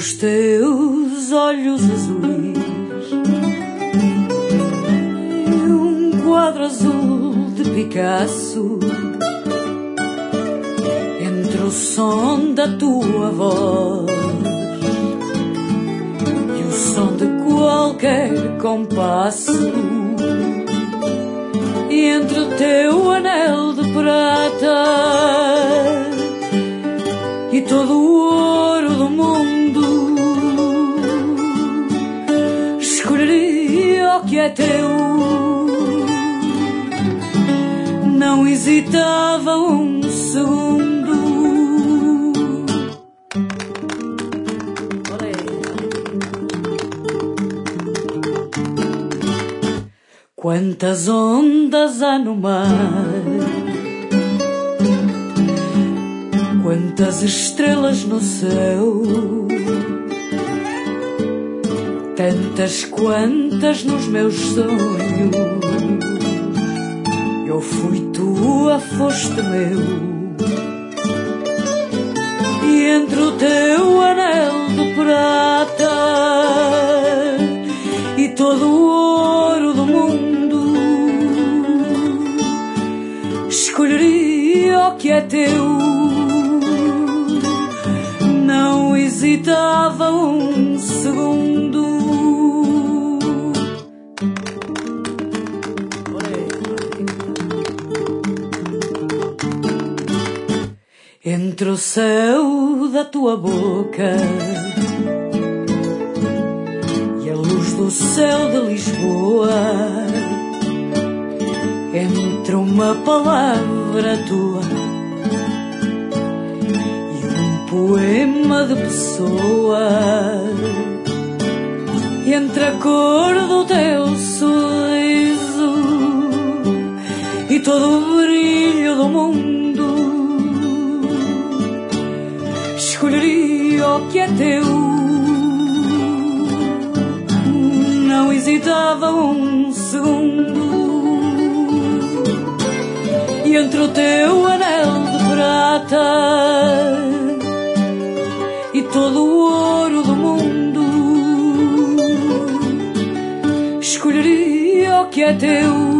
os teus olhos azuis e um quadro azul de Picasso, entre o som da tua voz e o som de qualquer compasso, e entre o teu anel de prata e todo o ouro do mundo, escolheria o que é teu. Não hesitava um segundo. Quantas ondas há no mar, quantas estrelas no céu, tantas quantas nos meus sonhos. Eu fui tua, foste meu, e entre o teu anel de prata e todo o ouro do mundo, escolheria o que é teu. Não hesitava um segundo. Entre o céu da tua boca e a luz do céu de Lisboa, entre uma palavra tua e um poema de Pessoa, entre a cor do teu sorriso e todo o brilho do mundo, escolheria o que é teu. Não hesitava um segundo. E entre o teu anel de prata e todo o ouro do mundo, escolheria o que é teu.